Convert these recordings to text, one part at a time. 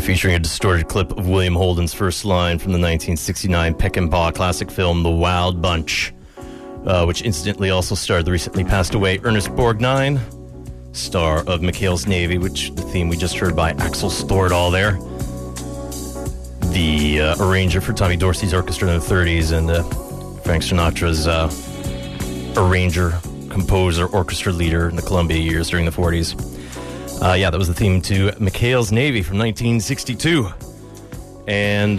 featuring a distorted clip of William Holden's first line from the 1969 Peckinpah classic film The Wild Bunch, which incidentally also starred the recently passed away Ernest Borgnine, star of McHale's Navy, which the theme we just heard by Axel Stordahl there, the arranger for Tommy Dorsey's orchestra in the 30s, and Frank Sinatra's arranger, composer, orchestra leader in the Columbia years during the 40s. That was the theme to McHale's Navy from 1962. And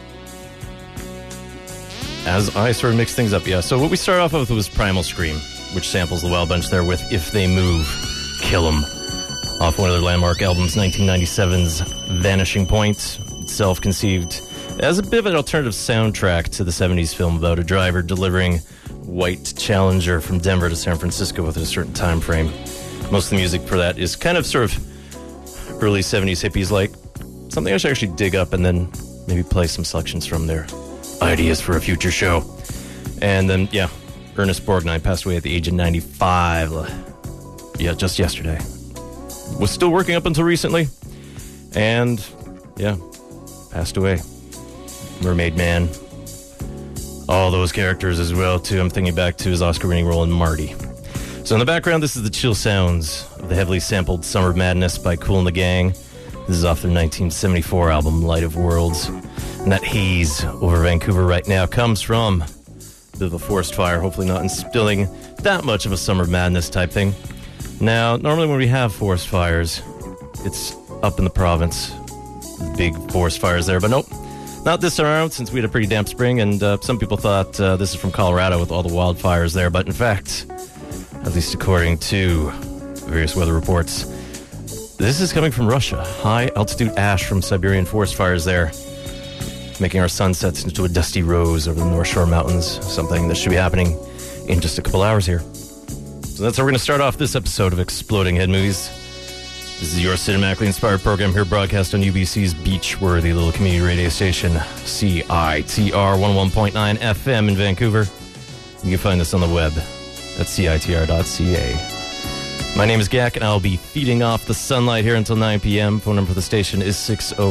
as I sort of mix things up, so what we started off with was Primal Scream, which samples the Wild Bunch there with If They Move, Kill 'Em, off one of their landmark albums, 1997's Vanishing Point, itself conceived as a bit of an alternative soundtrack to the 70s film about a driver delivering white Challenger from Denver to San Francisco within a certain time frame. Most of the music for that is kind of sort of early 70s hippies, like something I should actually dig up and then maybe play some selections from their ideas for a future show. And then, Ernest Borgnine passed away at the age of 95. Just yesterday. Was still working up until recently. And, passed away. Mermaid Man. All those characters as well, too. I'm thinking back to his Oscar-winning role in Marty. So in the background, this is the chill sounds of the heavily sampled Summer Madness by Kool and the Gang. This is off their 1974 album, Light of Worlds. And that haze over Vancouver right now comes from a bit of a forest fire, hopefully not instilling that much of a Summer Madness type thing. Now, normally when we have forest fires, it's up in the province. Big forest fires there, but nope. Not this time around, since we had a pretty damp spring, and some people thought this is from Colorado with all the wildfires there, but in fact, at least according to various weather reports, this is coming from Russia. High-altitude ash from Siberian forest fires there, making our sunsets into a dusty rose over the North Shore Mountains, something that should be happening in just a couple hours here. So that's how we're going to start off this episode of Exploding Head Movies. This is your cinematically inspired program here, broadcast on UBC's beach-worthy little community radio station, CITR 101.9 FM in Vancouver. You can find this on the web at CITR.ca. My name is Gak, and I'll be feeding off the sunlight here until 9 p.m. Phone number for the station is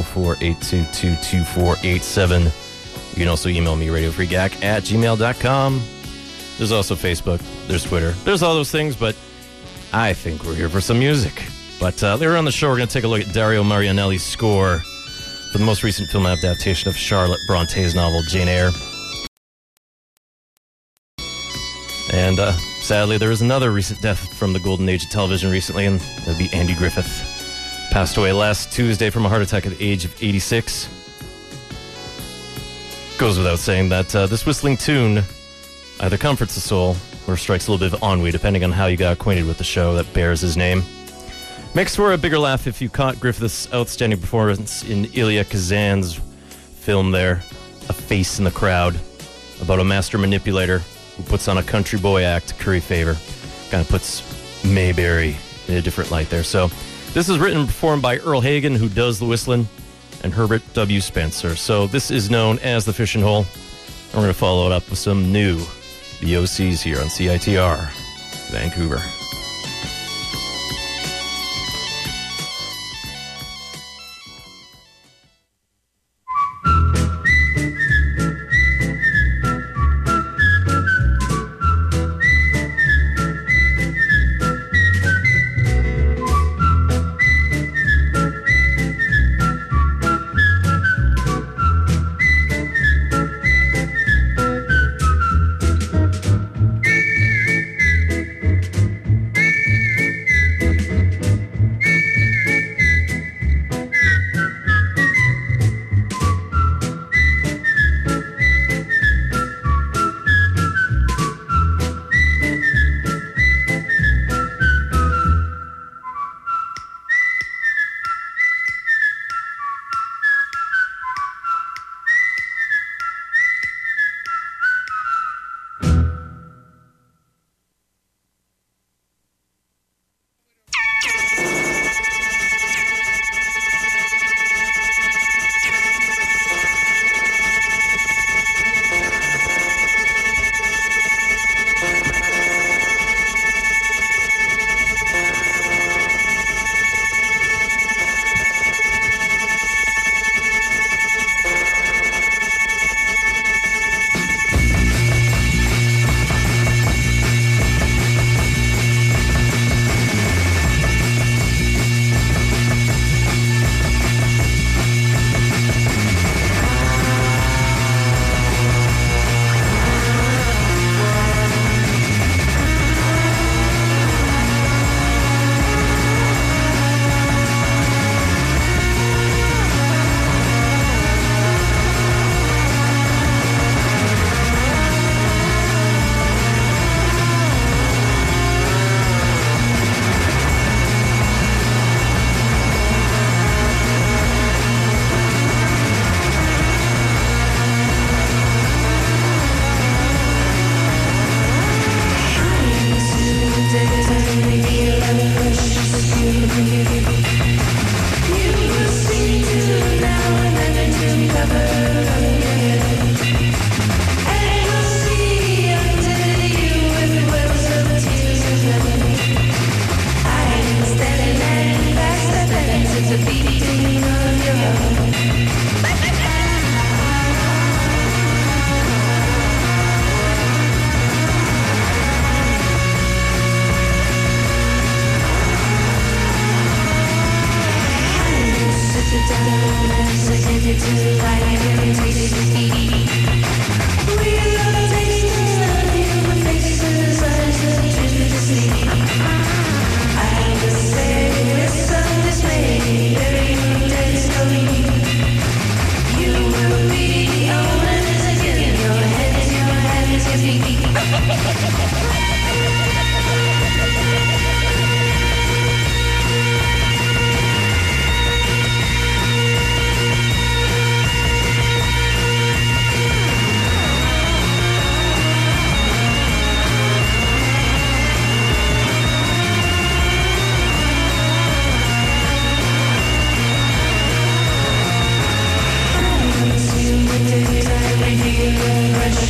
604-822-2487. You can also email me, radiofreegak@gmail.com. There's also Facebook, there's Twitter, there's all those things, but I think we're here for some music. But later on the show, we're going to take a look at Dario Marianelli's score for the most recent film adaptation of Charlotte Bronte's novel, Jane Eyre. And sadly, there is another recent death from the golden age of television recently, and that would be Andy Griffith. Passed away last Tuesday from a heart attack at the age of 86. Goes without saying that this whistling tune either comforts the soul or strikes a little bit of ennui, depending on how you got acquainted with the show that bears his name. Makes for a bigger laugh if you caught Griffith's outstanding performance in Ilya Kazan's film there, A Face in the Crowd, about a master manipulator who puts on a country boy act to curry favor. Kind of puts Mayberry in a different light there. So this is written and performed by Earl Hagen, who does the whistling, and Herbert W. Spencer. So this is known as The Fishing Hole. And we're going to follow it up with some new BOCs here on CITR, Vancouver.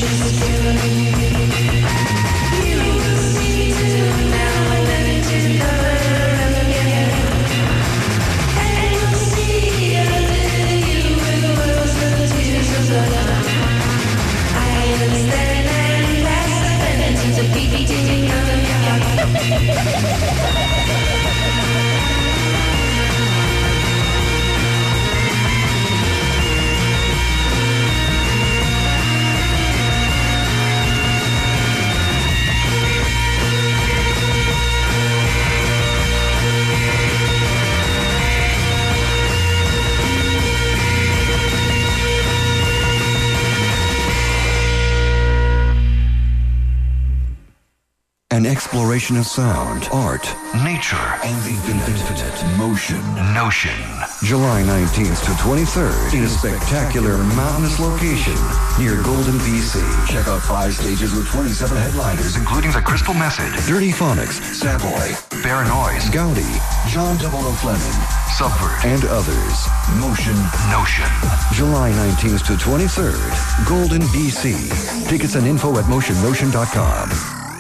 An exploration of sound, art, nature, and the infinite motion. Notion. July 19th to 23rd in a spectacular mountainous location near Golden, BC. Check out 5 stages with 27 headliners, including The Crystal Method, Dirty Phonics, Savoy, Baranoise, Gaudi, John Double Fleming, Subvert, and others. Motion. Notion. July 19th to 23rd, Golden, BC. Tickets and info at motionnotion.com.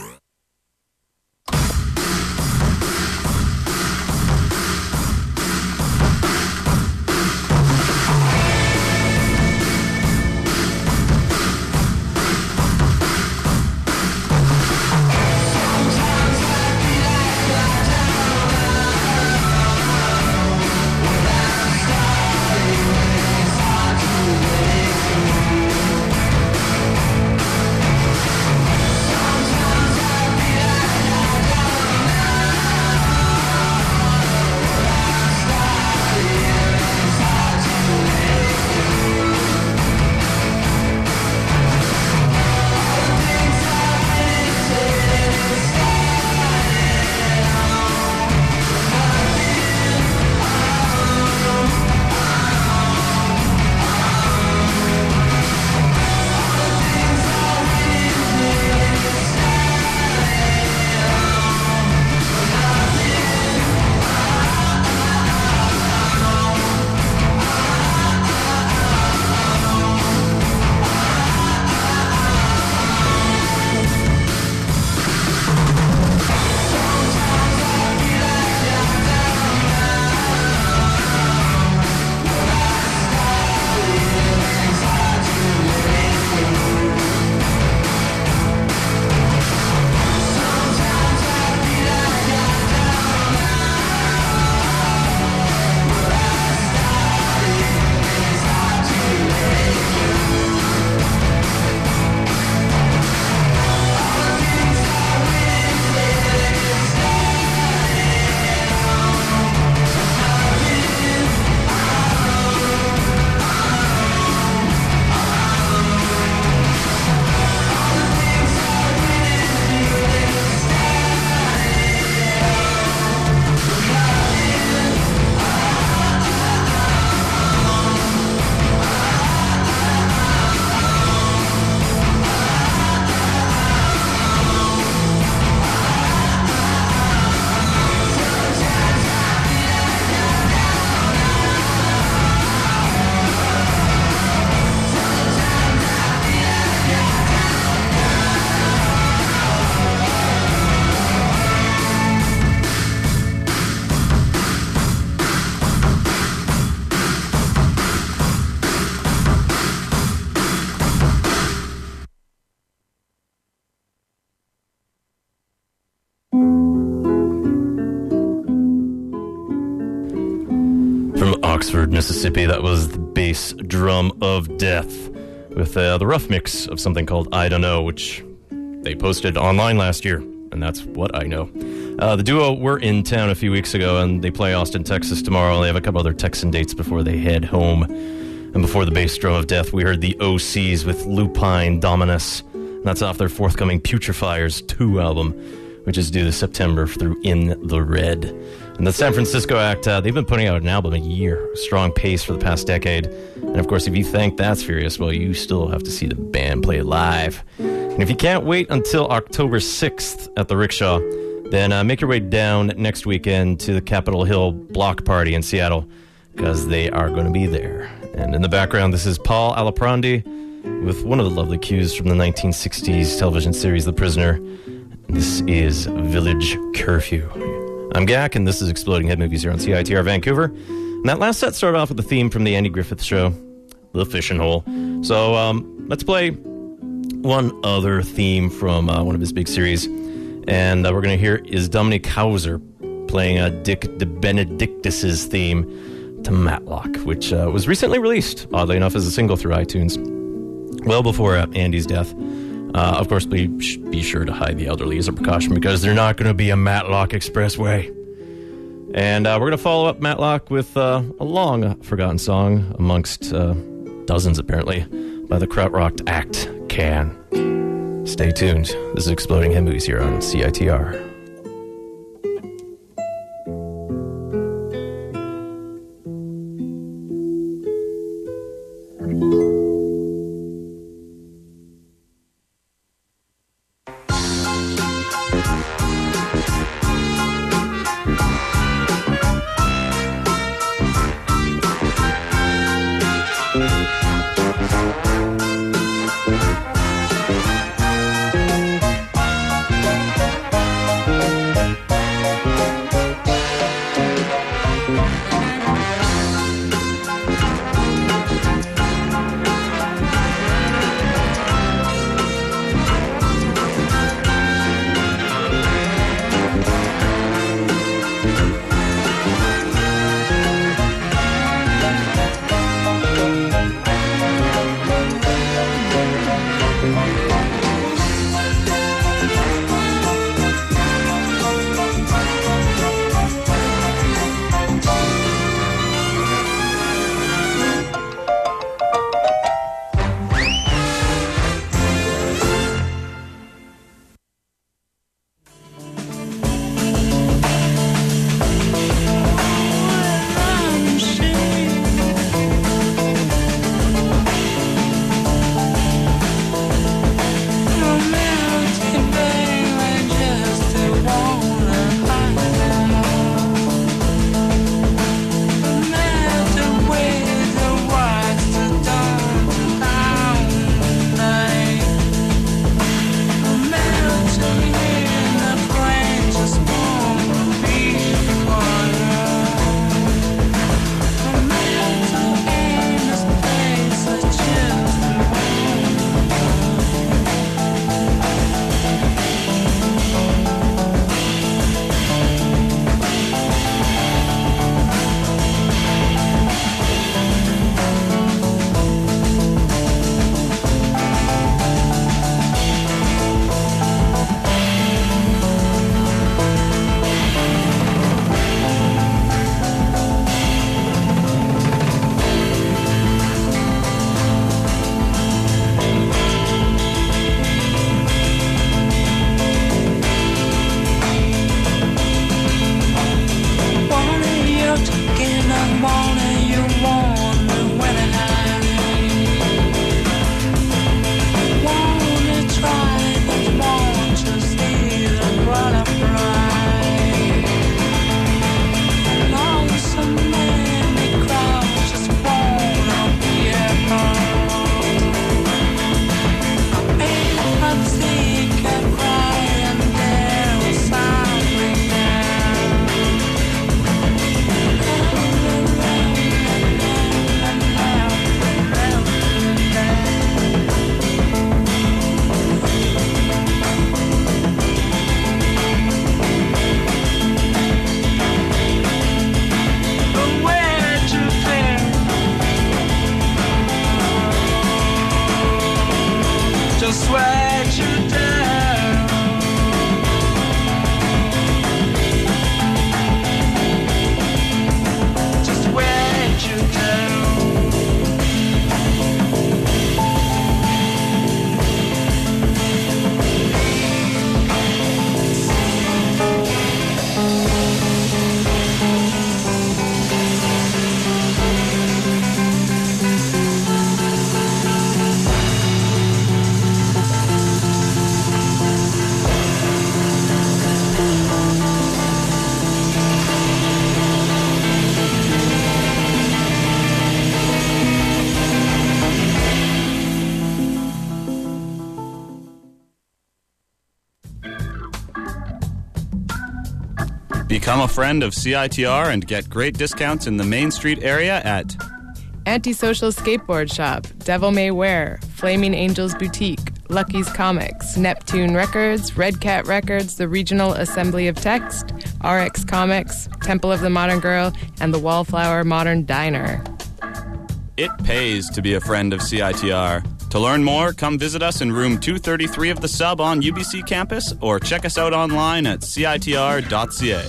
Oxford, Mississippi. That was the bass drum of death with the rough mix of something called I Don't Know, which they posted online last year, and that's what I know. The duo were in town a few weeks ago, and they play Austin, Texas tomorrow. They have a couple other Texan dates before they head home. And before the bass drum of death, we heard the OCs with Lupine Dominus. And that's off their forthcoming Putrefiers 2 album, which is due this September through In the Red. And the San Francisco act, they've been putting out an album a year, strong pace for the past decade. And of course, if you think that's furious, well, you still have to see the band play live. And if you can't wait until October 6th at the Rickshaw, then make your way down next weekend to the Capitol Hill Block Party in Seattle, because they are going to be there. And in the background, this is Paul Alaprandi with one of the lovely cues from the 1960s television series The Prisoner. This is Village Curfew. I'm Gak, and this is Exploding Head Movies here on CITR Vancouver. And that last set started off with the theme from the Andy Griffith Show, The Fishing Hole. So let's play one other theme from one of his big series. And we're going to hear is Dominic Hauser playing Dick de Benedictus's theme to Matlock, which was recently released, oddly enough, as a single through iTunes, well before Andy's death. Of course, be sure to hide the elderly as a precaution because they're not going to be a Matlock Expressway. And we're going to follow up Matlock with a long-forgotten song amongst dozens, apparently, by the krautrock act Can. Stay tuned. This is Exploding Head Movies here on CITR. Become a friend of CITR and get great discounts in the Main Street area at Antisocial Skateboard Shop, Devil May Wear, Flaming Angels Boutique, Lucky's Comics, Neptune Records, Red Cat Records, the Regional Assembly of Text, RX Comics, Temple of the Modern Girl, and the Wallflower Modern Diner. It pays to be a friend of CITR. To learn more, come visit us in room 233 of the Sub on UBC campus or check us out online at citr.ca.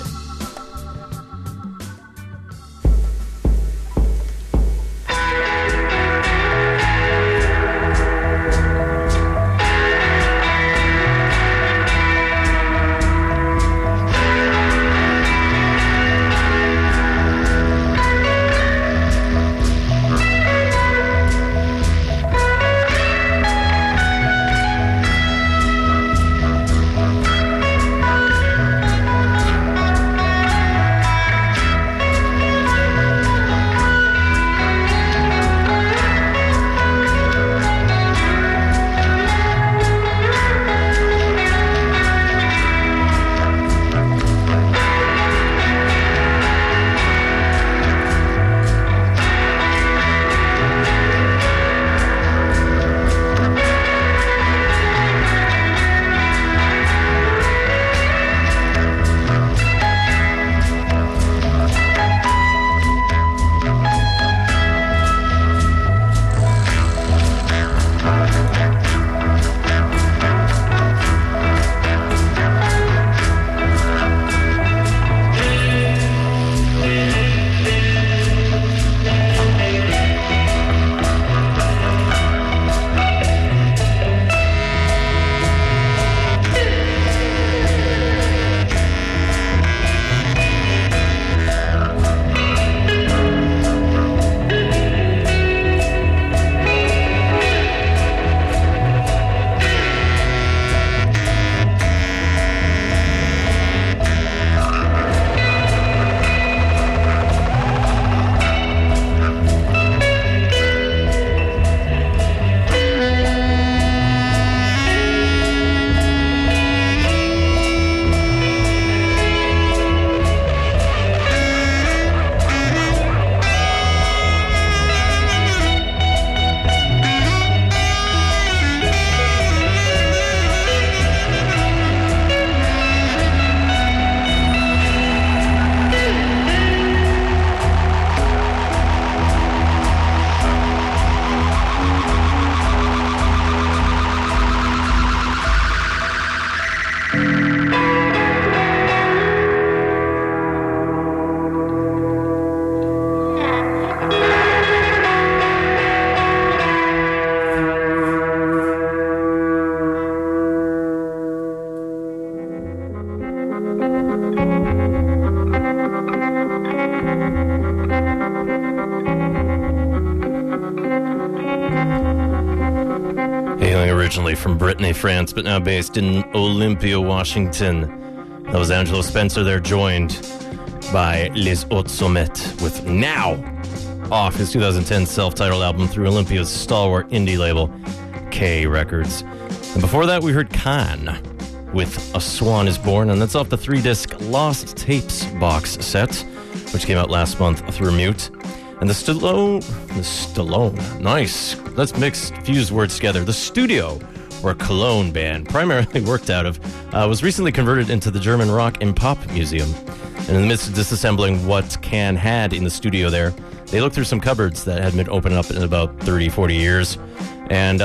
Originally from Brittany, France, but now based in Olympia, Washington. That was Angelo Spencer there, joined by Les Hautes Sommets with Now, off his 2010 self-titled album through Olympia's stalwart indie label, K Records. And before that, we heard Khan with A Swan Is Born, and that's off the 3-disc Lost Tapes box set, which came out last month through Mute. And the Stallone, nice. Let's fuse words together. The Studio, or Cologne band, primarily worked out of, was recently converted into the German Rock and Pop Museum. And in the midst of disassembling what Can had in the studio there, they looked through some cupboards that had been opened up in about 30, 40 years. And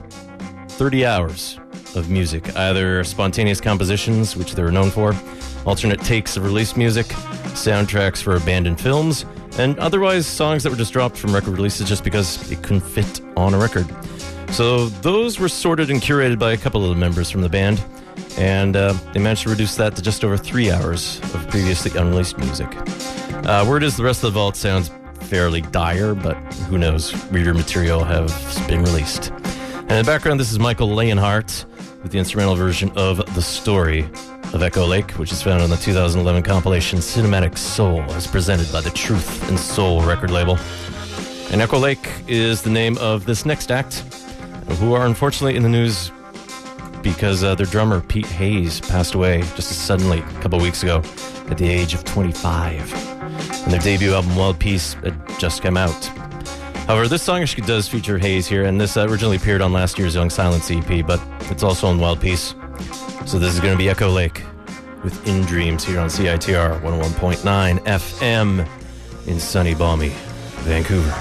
30 hours of music, either spontaneous compositions, which they were known for, alternate takes of released music, soundtracks for abandoned films, and otherwise songs that were just dropped from record releases just because they couldn't fit on a record. So those were sorted and curated by a couple of the members from the band, and they managed to reduce that to just over 3 hours of previously unreleased music. Word is the rest of the vault sounds fairly dire, but who knows, reader material has been released. And in the background, this is Michael Leonhardt with the instrumental version of The Story of Echo Lake, which is found on the 2011 compilation Cinematic Soul, as presented by the Truth and Soul record label. And Echo Lake is the name of this next act, who are unfortunately in the news because their drummer, Pete Hayes, passed away just suddenly a couple weeks ago at the age of 25. And their debut album, Wild Peace, had just come out. However, this song actually does feature Haze here, and this originally appeared on last year's Young Silence EP, but it's also on Wild Peace. So this is going to be Echo Lake with In Dreams here on CITR 101.9 FM in sunny, balmy Vancouver.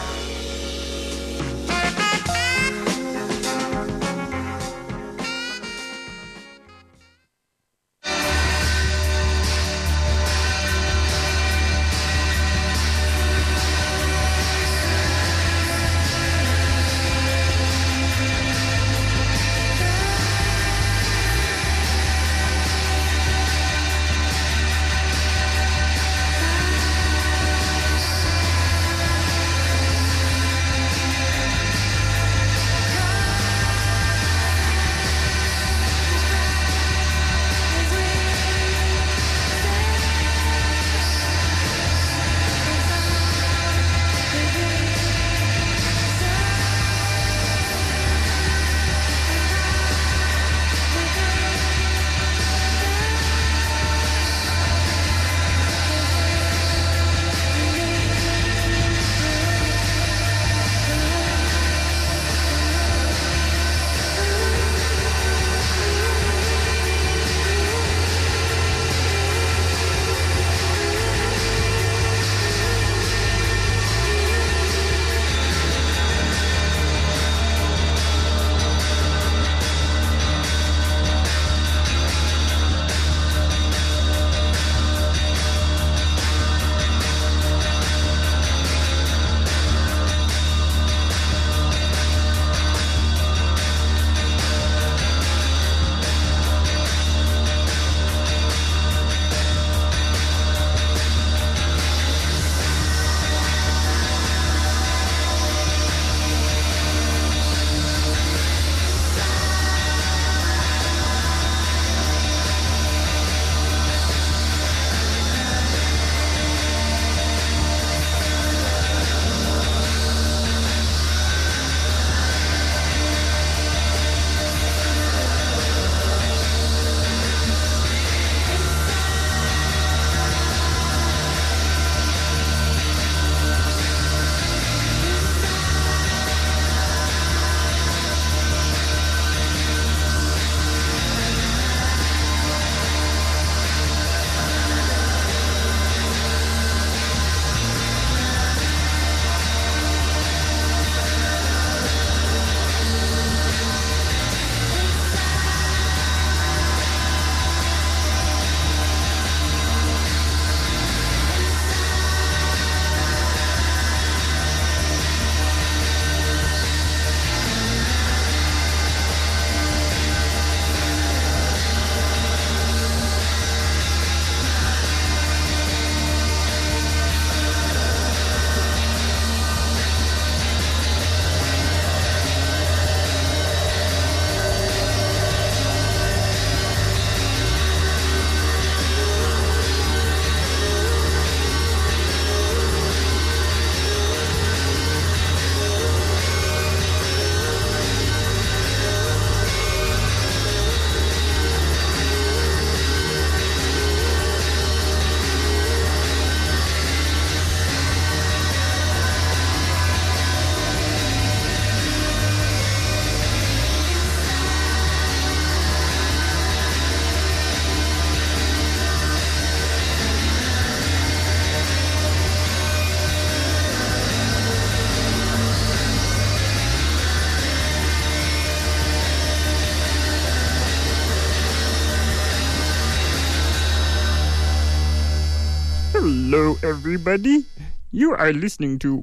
Hello, everybody. You are listening to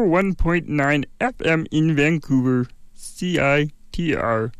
101.9 FM in Vancouver, CITR.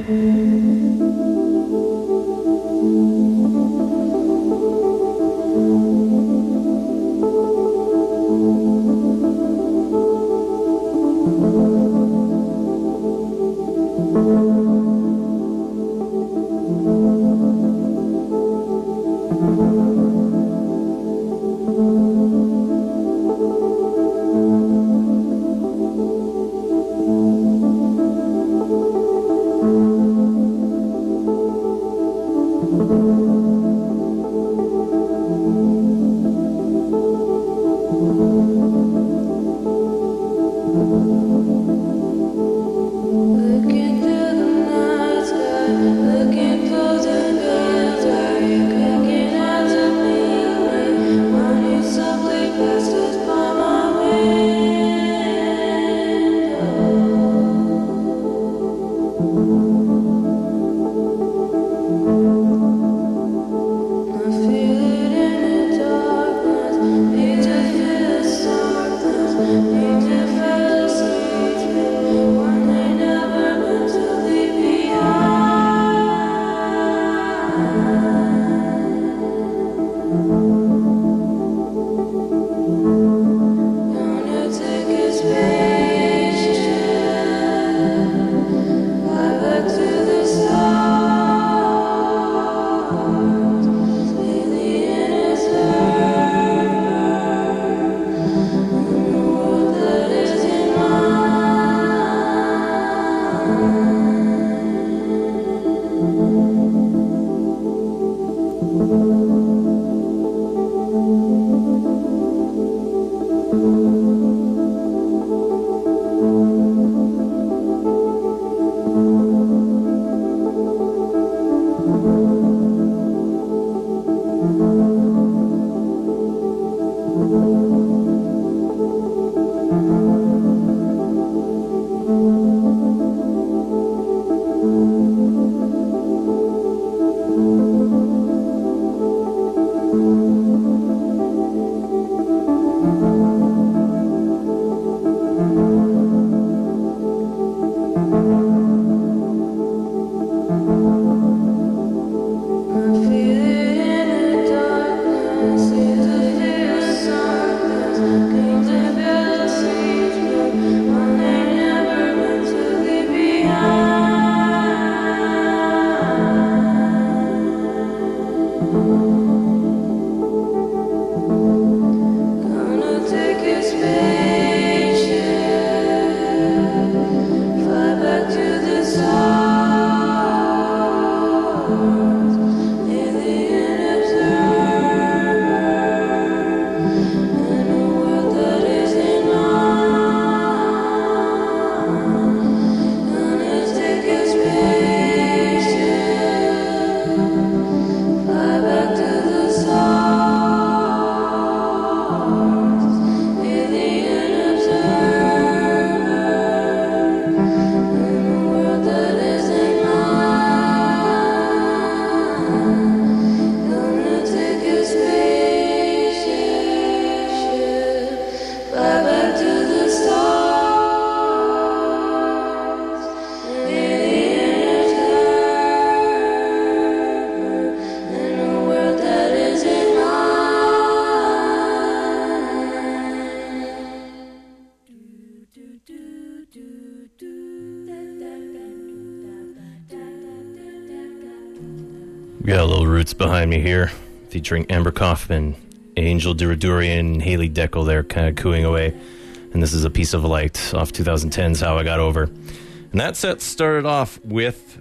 We got a little Roots behind me here, featuring Amber Kaufman, Angel Duradourian, Haley Deckel there kind of cooing away. And this is A Piece of Light off 2010's How I Got Over. And that set started off with,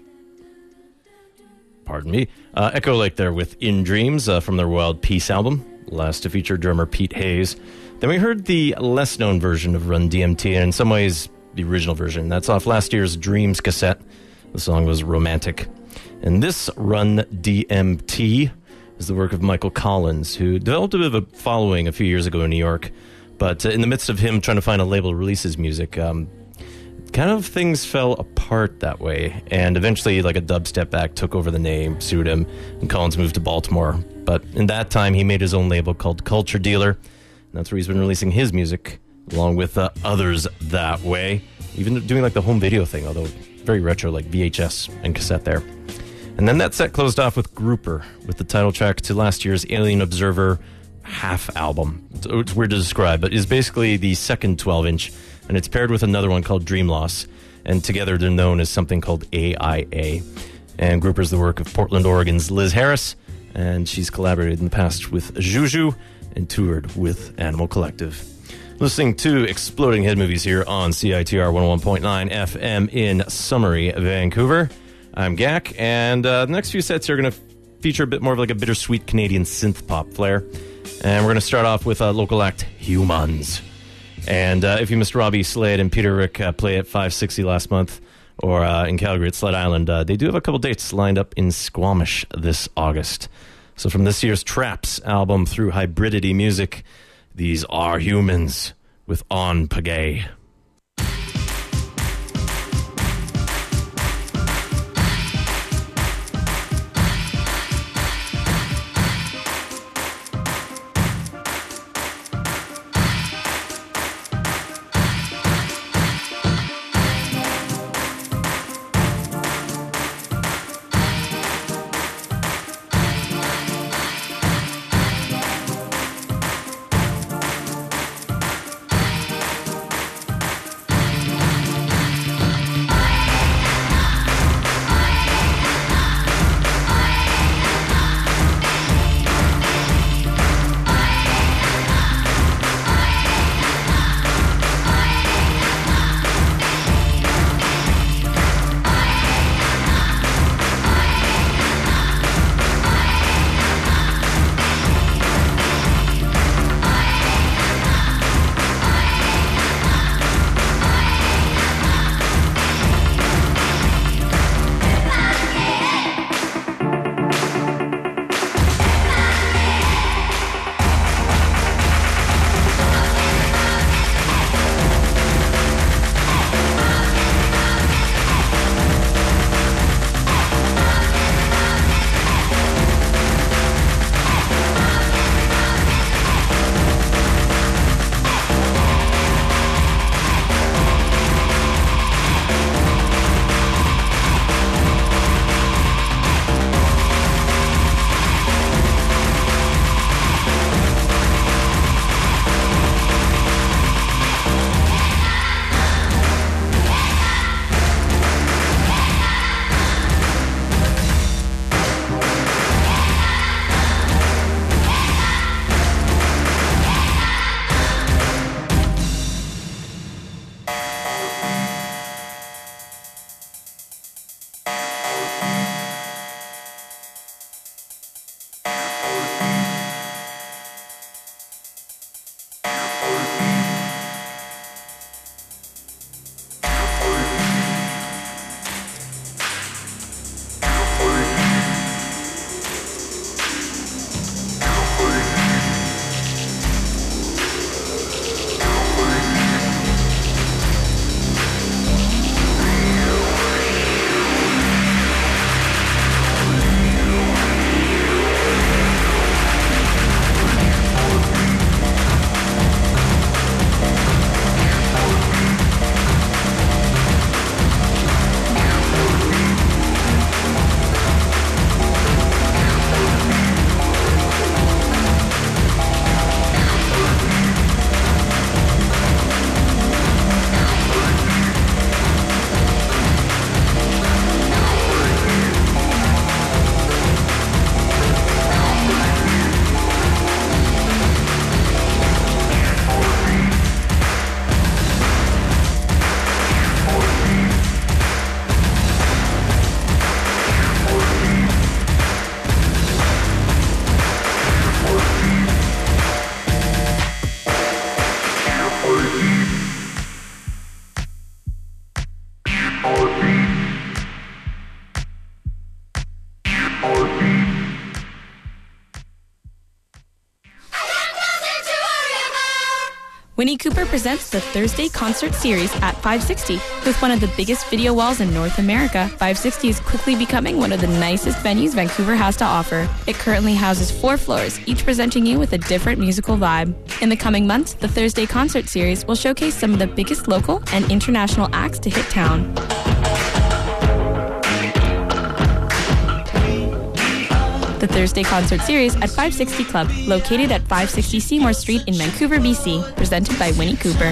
Echo Lake there with In Dreams from their Wild Peace album, last to feature drummer Pete Hayes. Then we heard the less known version of Run DMT, and in some ways the original version. That's off last year's Dreams cassette. The song was Romantic. And this Run DMT is the work of Michael Collins, who developed a bit of a following a few years ago in New York. But in the midst of him trying to find a label to release his music, kind of things fell apart that way. And eventually, like a dubstep act took over the name, sued him, and Collins moved to Baltimore. But in that time, he made his own label called Culture Dealer. And that's where he's been releasing his music, along with others that way. Even doing like the home video thing, although very retro, like VHS and cassette there. And then that set closed off with Grouper, with the title track to last year's Alien Observer half album. It's weird to describe, but it's basically the second 12-inch, and it's paired with another one called Dream Loss, and together they're known as something called AIA. And Grouper's the work of Portland, Oregon's Liz Harris, and she's collaborated in the past with Juju and toured with Animal Collective. Listening to Exploding Head Movies here on CITR 101.9 FM in Summery, Vancouver. I'm Gak, and the next few sets are going to feature a bit more of like a bittersweet Canadian synth pop flair. And we're going to start off with local act Humans. And if you missed Robbie Slade and Peter Rick play at 560 last month, or in Calgary at Sled Island, they do have a couple dates lined up in Squamish this August. So from this year's Traps album through Hybridity Music, these are Humans with On Pagaye. Winnie Cooper presents the Thursday Concert Series at 560. With one of the biggest video walls in North America, 560 is quickly becoming one of the nicest venues Vancouver has to offer. It currently houses 4 floors, each presenting you with a different musical vibe. In the coming months, the Thursday Concert Series will showcase some of the biggest local and international acts to hit town. The Thursday Concert Series at 560 Club, located at 560 Seymour Street in Vancouver, BC. Presented by Winnie Cooper.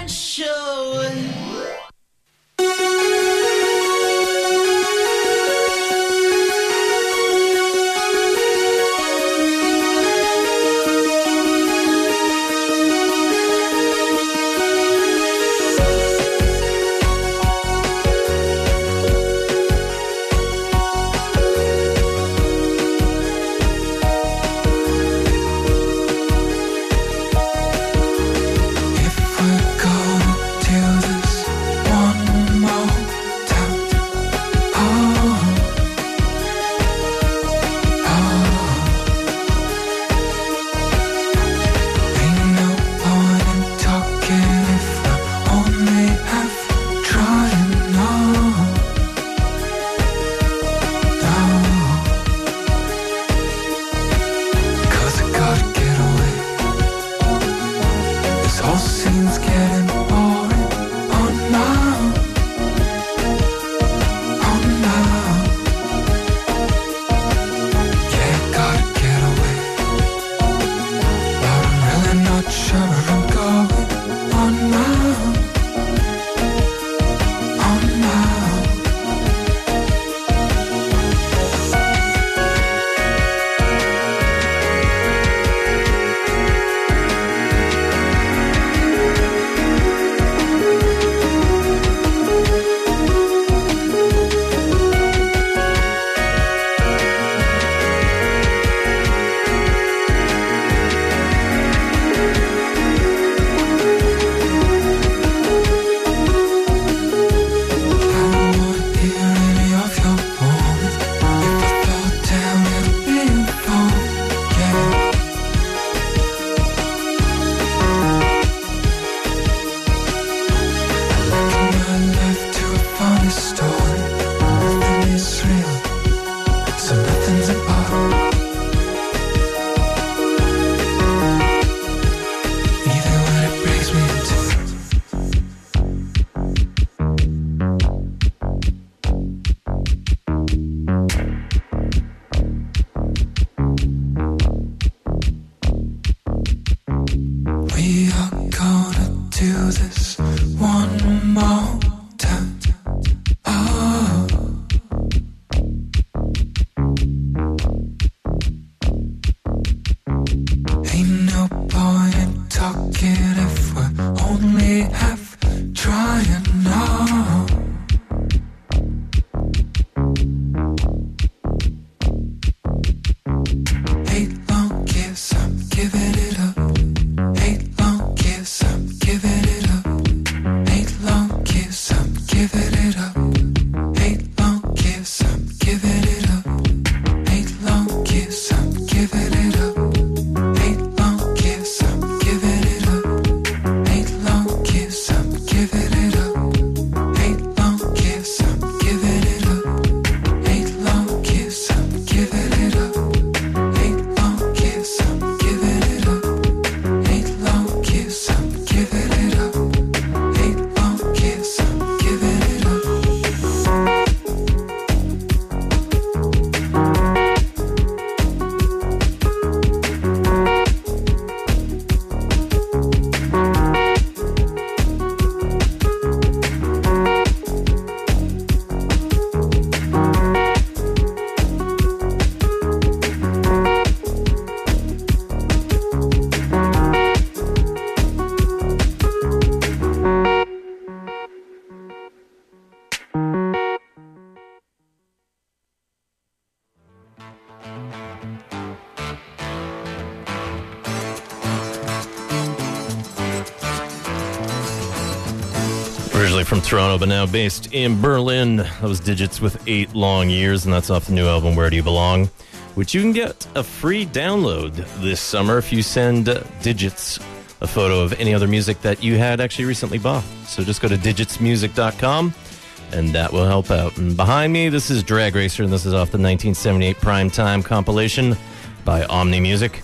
Originally from Toronto, but now based in Berlin. That was Digits with 8 Long Years, and that's off the new album, Where Do You Belong? Which you can get a free download this summer if you send Digits a photo of any other music that you had actually recently bought. So just go to digitsmusic.com, and that will help out. And behind me, this is Drag Racer, and this is off the 1978 Primetime compilation by Omni Music.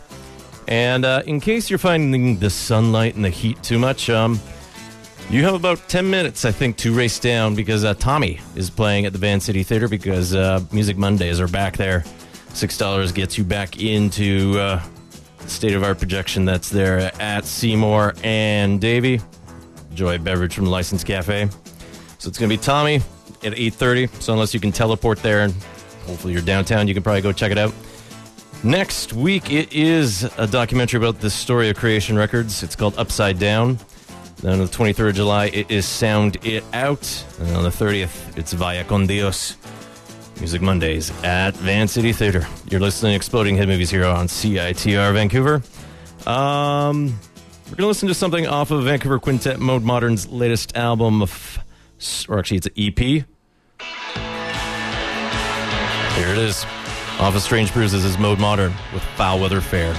And in case you're finding the sunlight and the heat too much, you have about 10 minutes, I think, to race down because Tommy is playing at the Van City Theater because Music Mondays are back there $6 gets you back into state-of-art projection that's there at Seymour and Davie. Enjoy a beverage from Licensed Cafe. So it's going to be Tommy at 8:30. So unless you can teleport there, and hopefully you're downtown, you can probably go check it out. Next week, it is a documentary about the story of Creation Records. It's called Upside Down. Then on the 23rd of July, it is Sound It Out. And on the 30th, it's Vaya Con Dios. Music Mondays at Van City Theater. You're listening to Exploding Head Movies here on CITR Vancouver. We're going to listen to something off of Vancouver Quintet Mode Modern's latest album, or actually it's an EP. Here it is. Off of Strange Bruises is Mode Modern with Foul Weather Fair.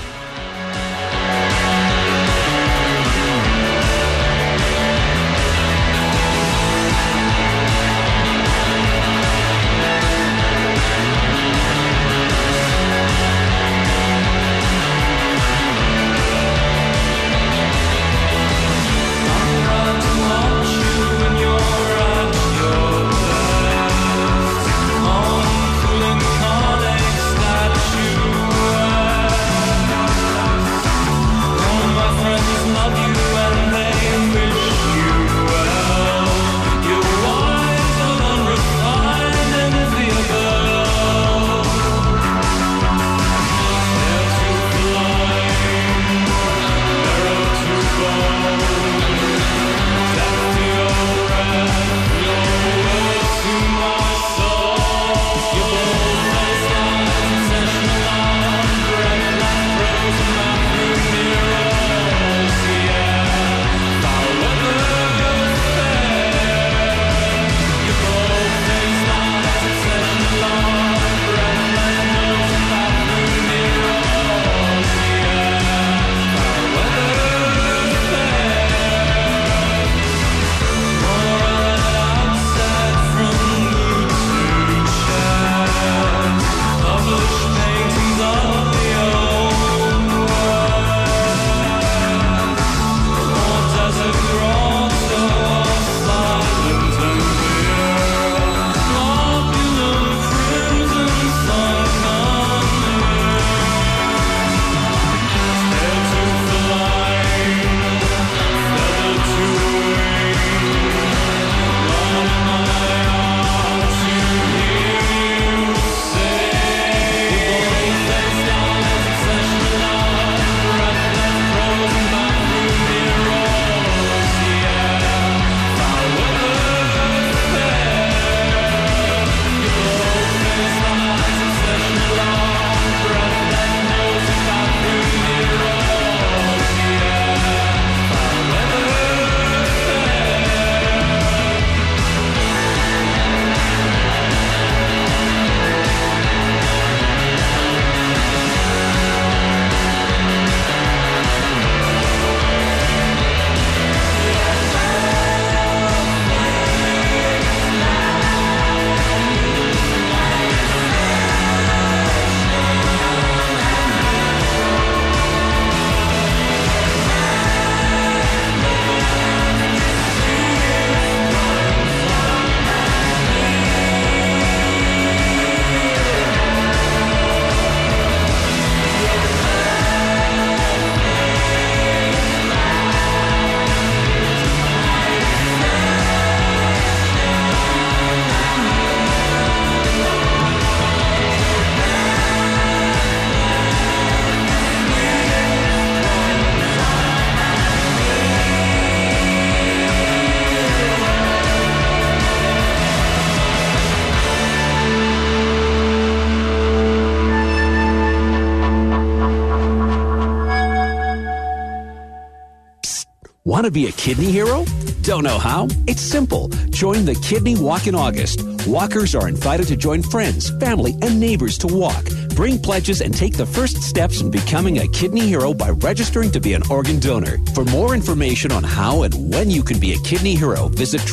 Want to be a kidney hero? Don't know how? It's simple. Join the Kidney Walk in August. Walkers are invited to join friends, family, and neighbors to walk. Bring pledges and take the first steps in becoming a kidney hero by registering to be an organ donor. For more information on how and when you can be a kidney hero, visit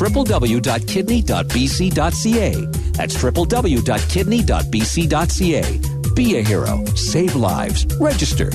www.kidney.bc.ca. That's www.kidney.bc.ca. Be a hero. Save lives. Register.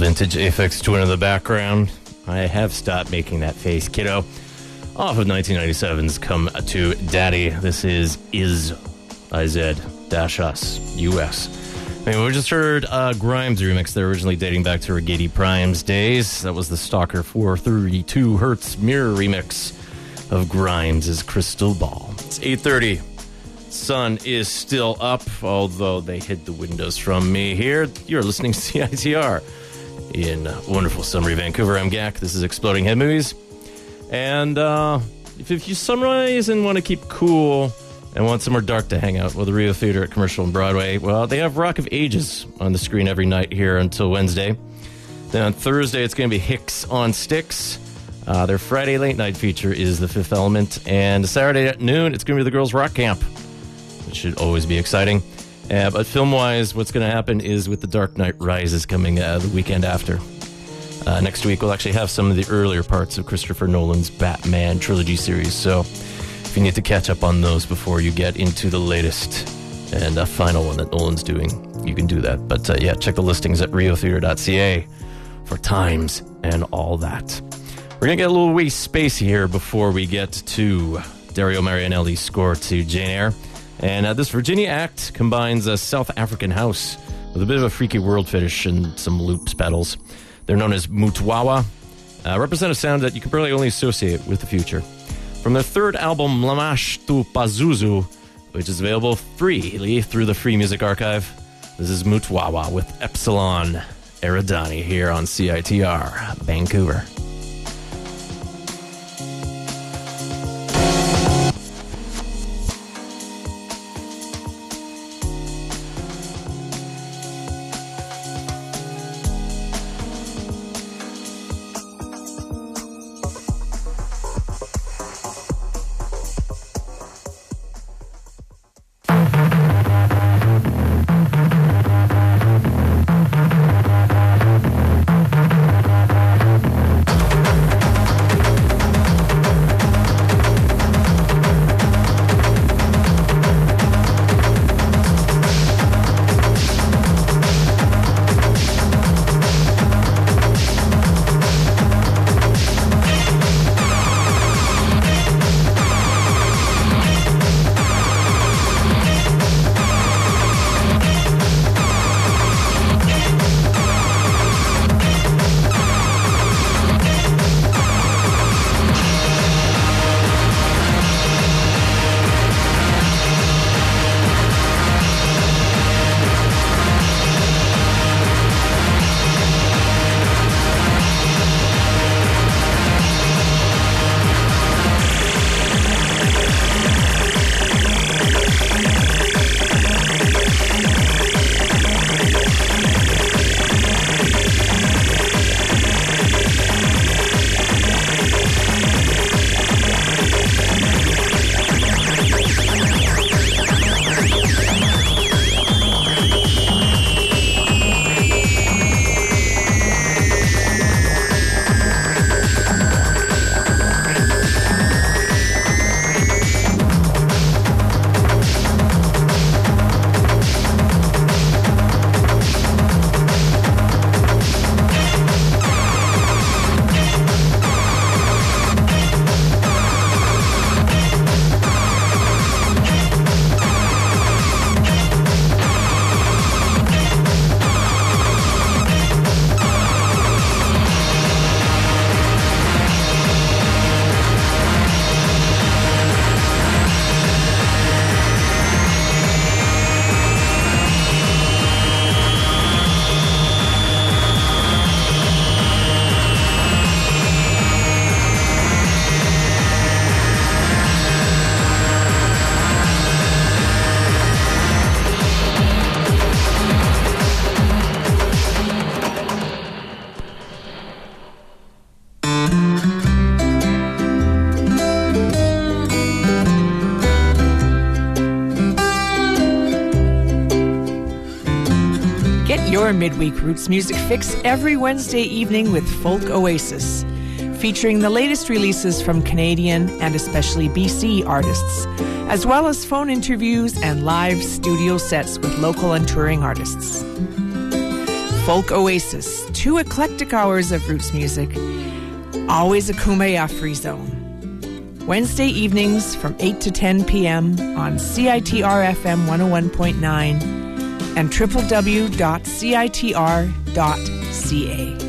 vintage Aphex Twin in the background. I have stopped making that face, kiddo. Off of 1997's Come to Daddy. This is IZ-Us, US. I mean, we just heard Grimes remix. They're originally dating back to Rigetti Prime's days. That was the Stalker 432 Hertz mirror remix of Grimes' Crystal Ball. It's 8:30. Sun is still up, although they hid the windows from me here. You're listening to CITR in wonderful summery Vancouver. I'm Gak. This is Exploding Head Movies. And if you summarize and want to keep cool and want somewhere dark to hang out, well, the Rio Theater at Commercial and Broadway, well, they have Rock of Ages on the screen every night here until Wednesday. Then on Thursday, it's going to be Hicks on Sticks. Their Friday late night feature is The Fifth Element. And Saturday at noon, it's going to be the Girls Rock Camp, which should always be exciting. But film-wise, what's going to happen is with The Dark Knight Rises coming the weekend after. Next week, we'll actually have some of the earlier parts of Christopher Nolan's Batman trilogy series. So if you need to catch up on those before you get into the latest and final one that Nolan's doing, you can do that. But yeah, check the listings at riotheater.ca for times and all that. We're going to get a little wee spacey here before we get to Dario Marianelli's score to Jane Eyre. And this Virginia act combines a South African house with a bit of a freaky world fetish and some loops pedals. They're known as Mutwawa, represent a sound that you can probably only associate with the future. From their third album, Lamash tu Pazuzu, which is available freely through the Free Music Archive, this is Mutwawa with Epsilon Eridani here on CITR, Vancouver. Your midweek roots music fix every Wednesday evening with Folk Oasis, featuring the latest releases from Canadian and especially BC artists, as well as phone interviews and live studio sets with local and touring artists. Folk Oasis, 2 eclectic hours of roots music. Always a Kumbaya-free zone. Wednesday evenings from 8 to 10 p.m. on CITR FM 101.9 and www.citr.ca.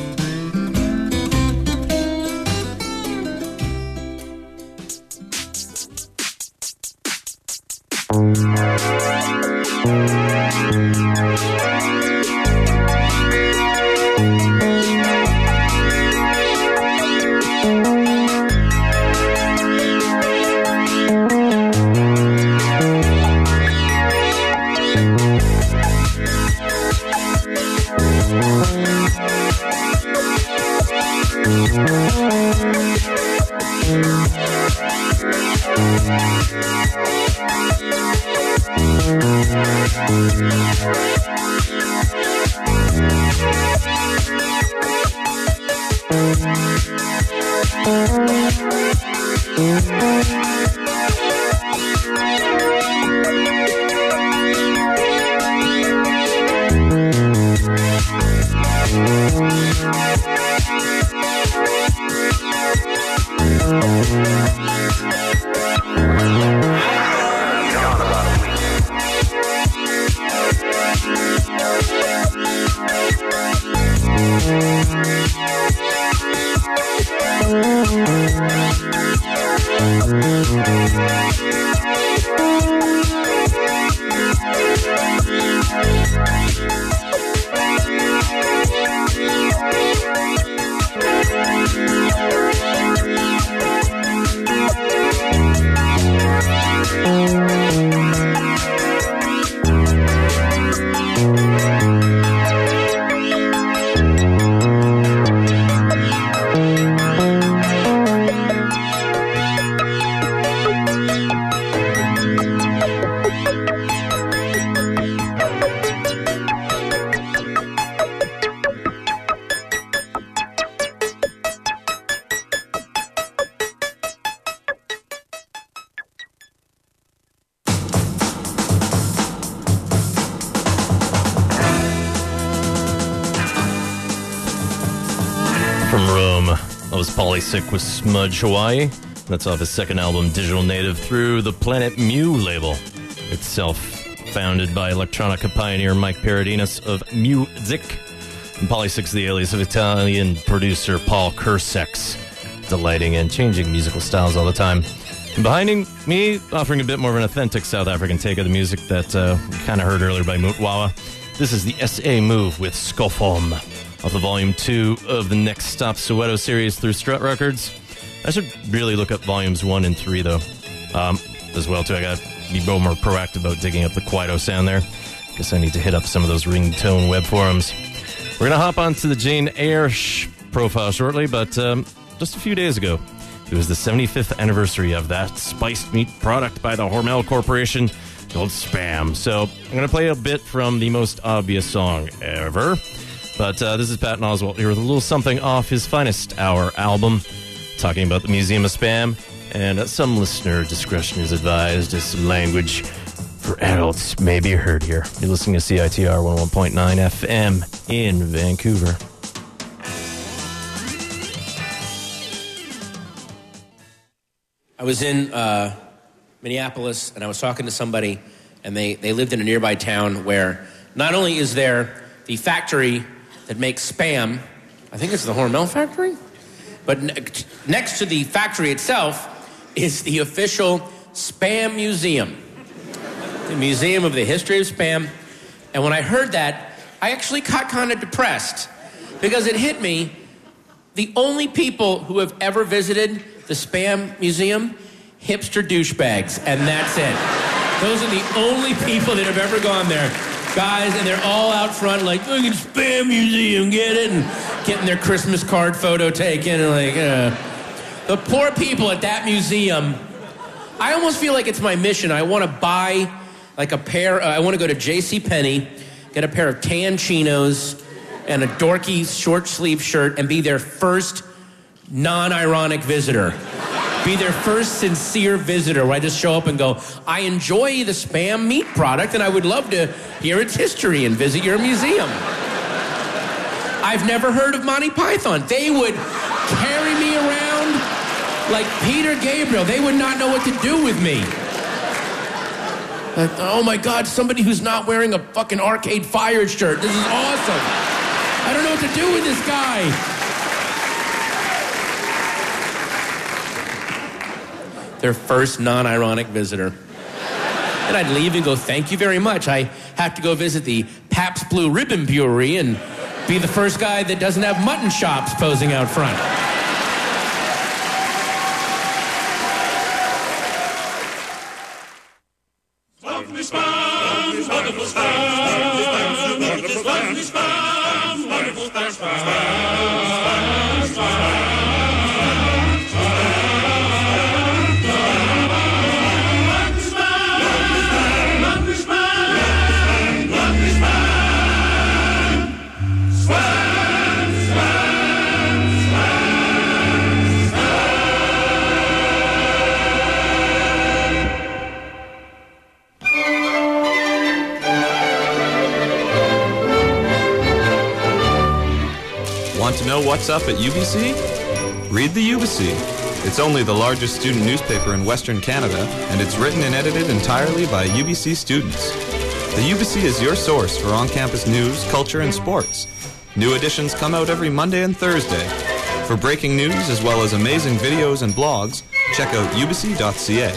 From Rome, that was Polysick with Smudge Hawaii. That's off his second album, Digital Native, through the Planet Mu label. Itself founded by electronica pioneer Mike Paradinas of Music. And Polysick's the alias of Italian producer Paul Kursex, delighting in changing musical styles all the time. And behind me, offering a bit more of an authentic South African take of the music that we kind of heard earlier by Mutwawa. This is the SA Move with Skofom, off the Volume 2 of the Next Stop Soweto series through Strut Records. I should really look up Volumes 1 and 3, though, as well, too. I got to be a little more proactive about digging up the Kwaito sound there. Guess I need to hit up some of those ringtone web forums. We're going to hop onto the Jane Eyre profile shortly, but just a few days ago, it was the 75th anniversary of that spiced meat product by the Hormel Corporation called Spam. So I'm going to play a bit from the most obvious song ever. But this is Patton Oswalt here with a little something off his Finest Hour album, talking about the Museum of Spam, and some listener discretion is advised as some language for adults may be heard here. You're listening to CITR 101.9 FM in Vancouver. I was in Minneapolis, and I was talking to somebody, and they lived in a nearby town where not only is there the factory that makes Spam, I think it's the Hormel factory, but next to the factory itself is the official Spam Museum, the Museum of the History of Spam. And when I heard that, I actually got kind of depressed because it hit me. The only people who have ever visited the Spam Museum, hipster douchebags, and that's it. Those are the only people that have ever gone there. Guys, and they're all out front like, look at the Spam Museum, get it? And getting their Christmas card photo taken. And like, the poor people at that museum, I almost feel like it's my mission. I want to buy like a pair, I want to go to JCPenney, get a pair of tan chinos and a dorky short sleeve shirt and be their first non-ironic visitor. Be their first sincere visitor where I just show up and go, I enjoy the Spam meat product and I would love to hear its history and visit your museum. I've never heard of Monty Python. They would carry me around like Peter Gabriel. They would not know what to do with me. Like, oh my God, somebody who's not wearing a fucking Arcade Fire shirt. This is awesome. I don't know what to do with this guy. Their first non-ironic visitor. And I'd leave and go, thank you very much. I have to go visit the Pabst Blue Ribbon Brewery and be the first guy that doesn't have mutton chops posing out front. Want to know what's up at UBC? Read the UBC. It's only the largest student newspaper in Western Canada, and it's written and edited entirely by UBC students. The UBC is your source for on-campus news, culture, and sports. New editions come out every Monday and Thursday. For breaking news as well as amazing videos and blogs, check out ubc.ca.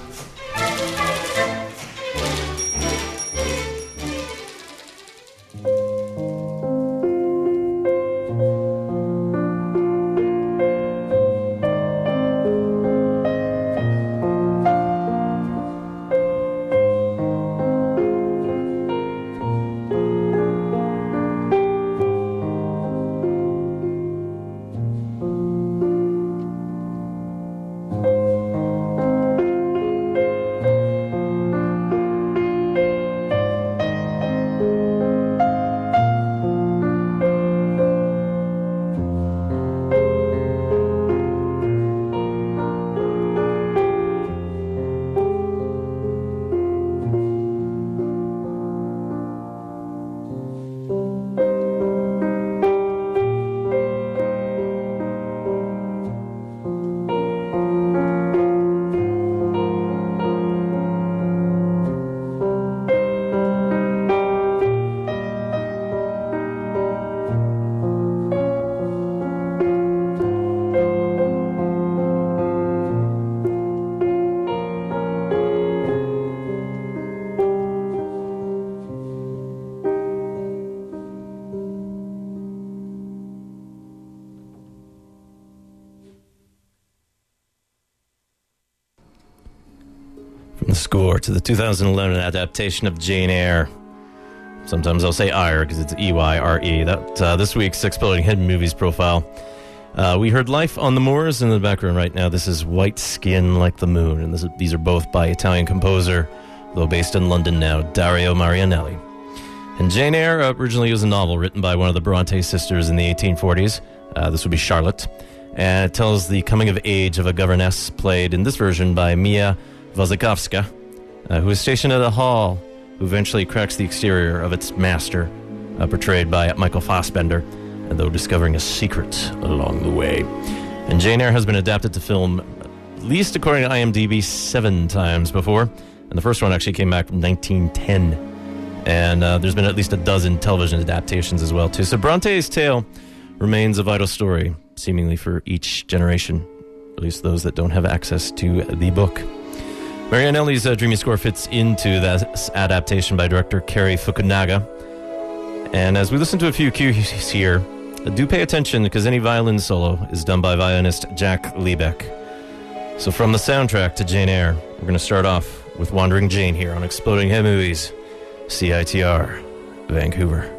The score to the 2011 adaptation of Jane Eyre. Sometimes I'll say Eyre because it's E-Y-R-E. That this week's Exploding Hidden Movies profile. We heard Life on the Moors in the background right now. This is White Skin Like the Moon, and these are both by Italian composer, though based in London now, Dario Marianelli. And Jane Eyre originally was a novel written by one of the Bronte sisters in the 1840s. This would be Charlotte. And it tells the coming of age of a governess played in this version by Mia Wasikowska, who is stationed at a hall, who eventually cracks the exterior of its master, portrayed by Michael Fassbender, and though discovering a secret along the way. And Jane Eyre has been adapted to film, at least according to IMDb, 7 times before, and the first one actually came back from 1910. And there's been at least a dozen television adaptations as well, too. So Bronte's tale remains a vital story, seemingly for each generation, at least those that don't have access to the book. Marianelli's dreamy score fits into that adaptation by director Cary Fukunaga. And as we listen to a few cues here, do pay attention because any violin solo is done by violinist Jack Liebeck. So from the soundtrack to Jane Eyre, we're going to start off with Wandering Jane here on Exploding Head Movies, CITR, Vancouver.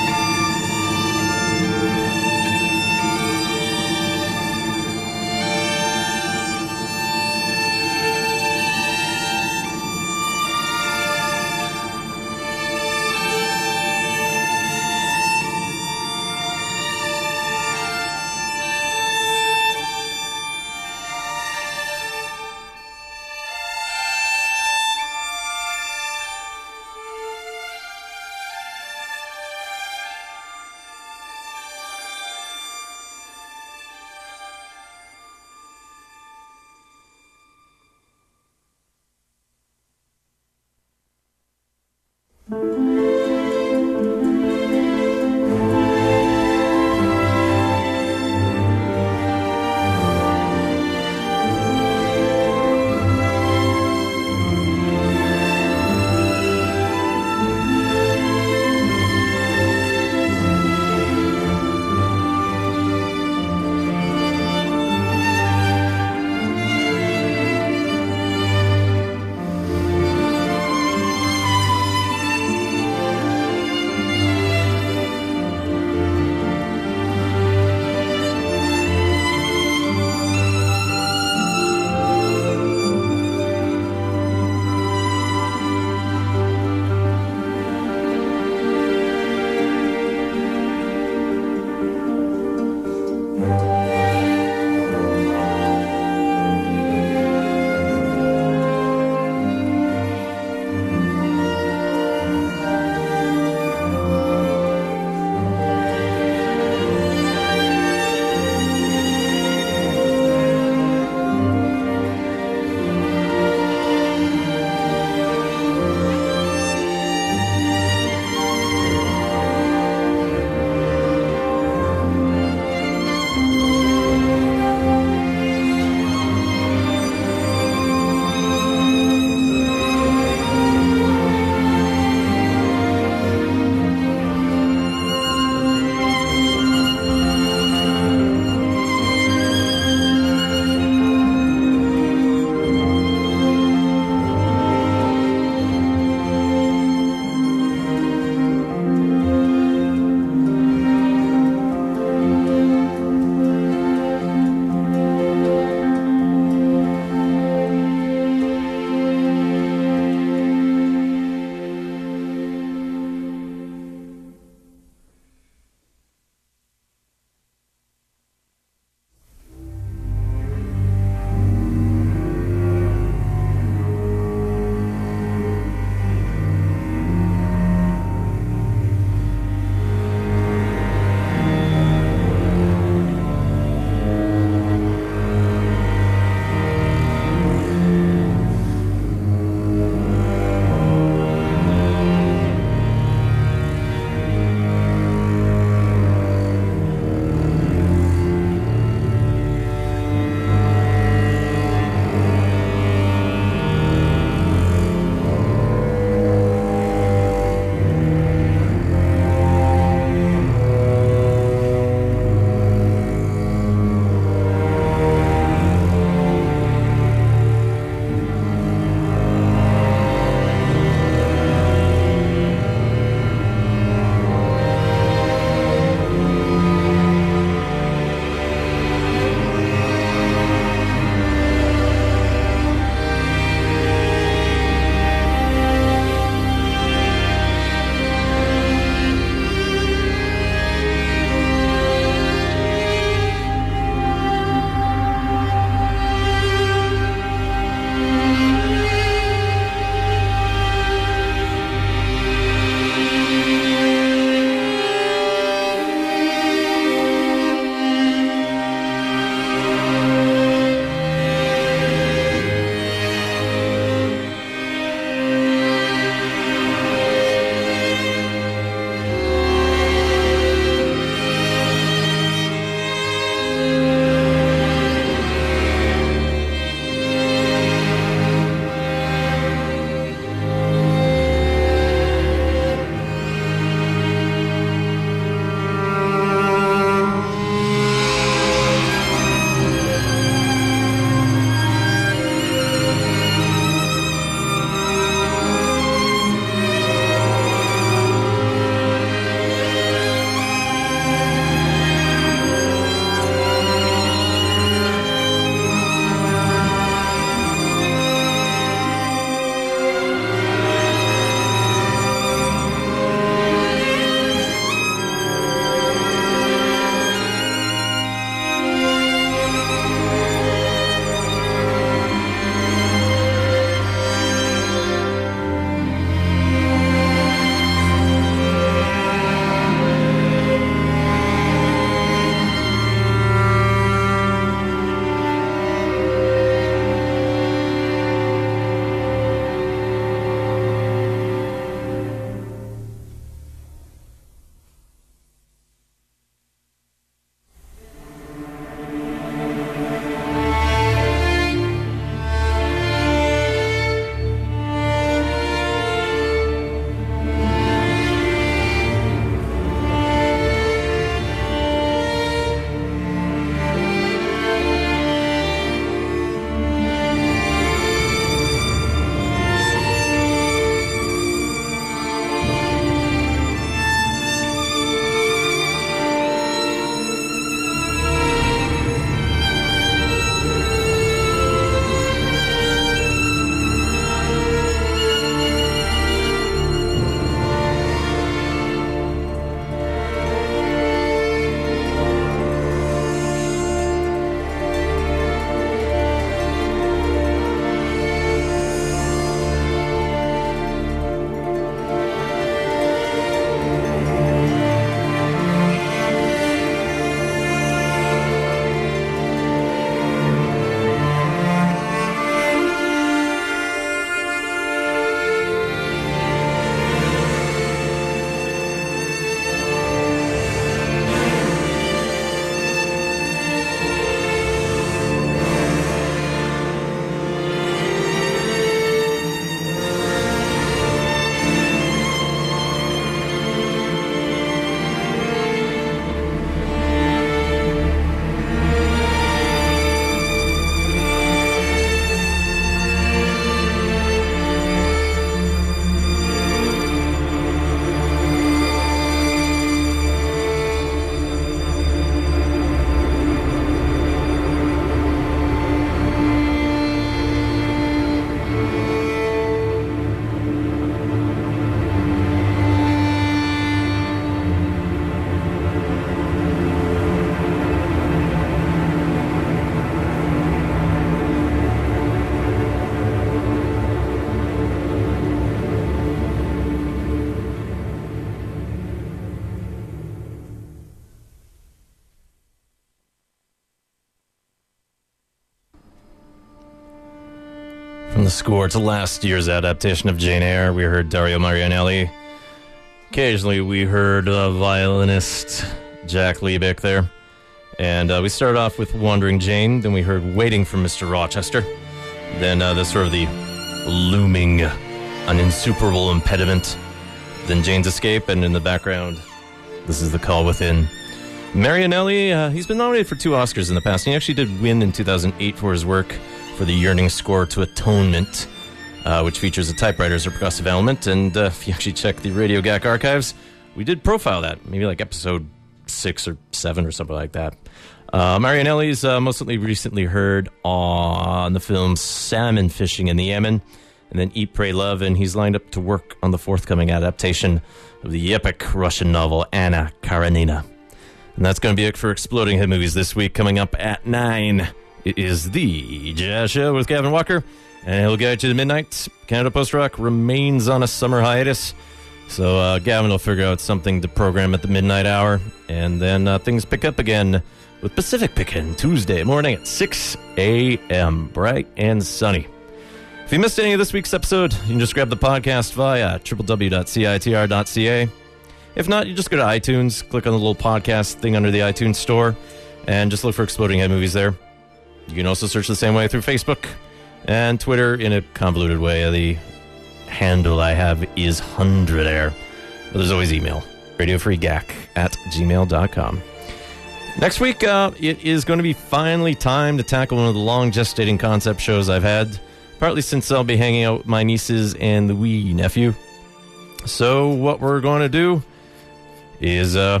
the score to last year's adaptation of Jane Eyre. We heard Dario Marianelli. Occasionally, we heard violinist Jack Liebeck there. And we started off with Wandering Jane. Then we heard Waiting for Mr. Rochester. Then the sort of the looming, an insuperable impediment. Then Jane's Escape. And in the background, this is The Call Within. Marianelli, he's been nominated for 2 Oscars in the past. And he actually did win in 2008 for his work for the yearning score to Atonement, which features a typewriters or percussive element. And if you actually check the Radio Gack archives, we did profile that, maybe like episode 6 or 7 or something like that. Marianelli's mostly recently heard on the film Salmon Fishing in the Yemen, and then Eat, Pray, Love, and he's lined up to work on the forthcoming adaptation of the epic Russian novel Anna Karenina. And that's going to be it for Exploding Head Movies this week. Coming up at 9, it is The Jazz Show with Gavin Walker, and he'll get you to midnight. Canada Post Rock remains on a summer hiatus, so Gavin will figure out something to program at the midnight hour, and then things pick up again with Pacific Pickin' Tuesday morning at 6 a.m., bright and sunny. If you missed any of this week's episode, you can just grab the podcast via www.citr.ca. If not, you just go to iTunes, click on the little podcast thing under the iTunes store, and just look for Exploding Head Movies there. You can also search the same way through Facebook and Twitter in a convoluted way. The handle I have is 100air, but there's always email, radiofreegack@gmail.com. Next week, it is going to be finally time to tackle one of the long gestating concept shows I've had, partly since I'll be hanging out with my nieces and the wee nephew. So what we're going to do is, well,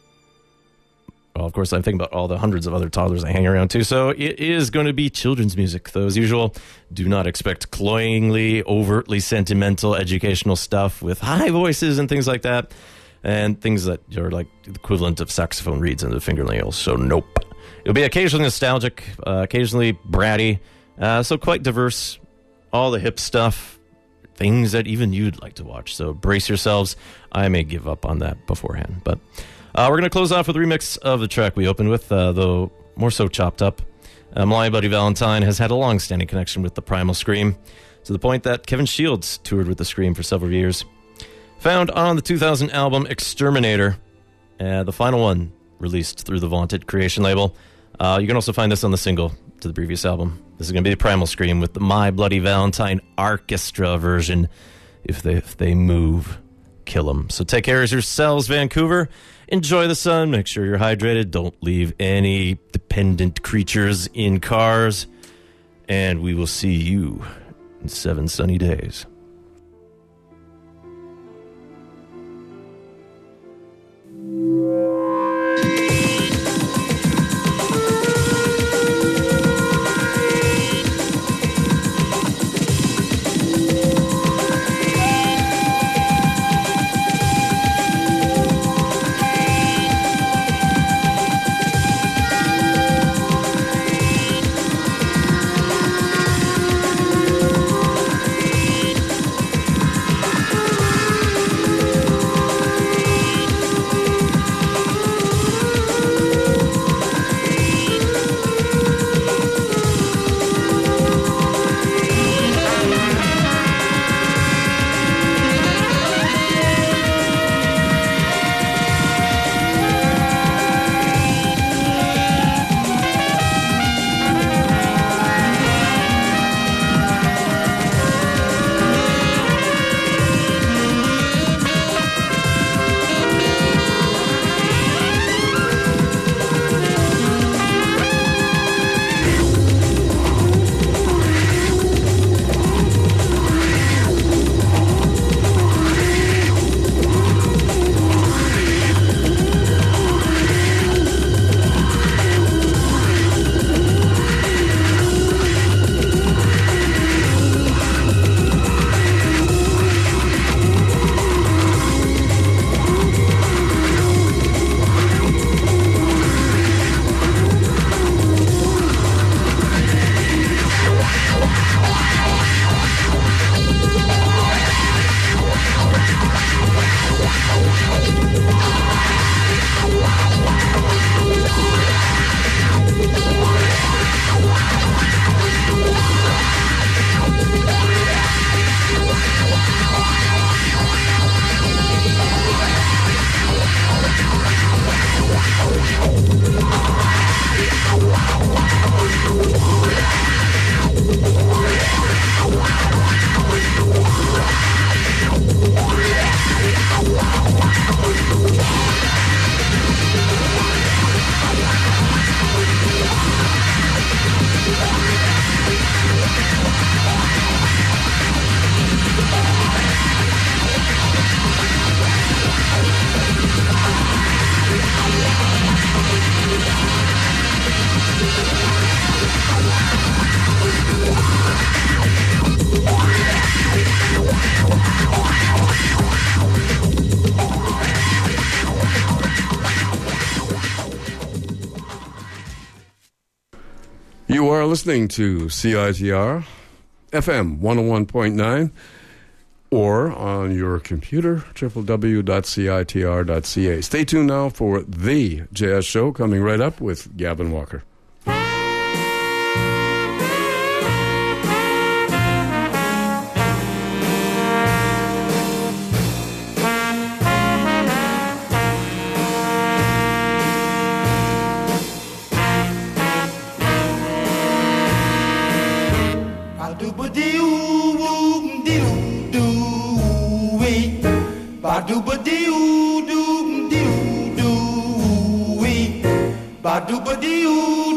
of course, I'm thinking about all the hundreds of other toddlers I hang around too. So it is going to be children's music, though, as usual. Do not expect cloyingly, overtly sentimental, educational stuff with high voices and things like that, and things that are like the equivalent of saxophone reeds into the fingernails. So nope. It'll be occasionally nostalgic, occasionally bratty, so quite diverse. All the hip stuff, things that even you'd like to watch. So brace yourselves. I may give up on that beforehand, but we're going to close off with a remix of the track we opened with, though more so chopped up. My buddy Valentine has had a long-standing connection with the Primal Scream, to the point that Kevin Shields toured with the Scream for several years. Found on the 2000 album Exterminator, the final one released through the vaunted Creation label. You can also find this on the single to the previous album. This is going to be the Primal Scream with the My Bloody Valentine Orchestra version. If they move, kill them. So take care of yourselves, Vancouver. Enjoy the sun. Make sure you're hydrated. Don't leave any dependent creatures in cars. And we will see you in 7 sunny days. You are listening to CITR FM 101.9 or on your computer, www.citr.ca. Stay tuned now for The Jazz Show, coming right up with Gavin Walker. Ba-doo-ba-dee-oo-doo-doo-doo-wee. Ba-doo-ba-dee-oo.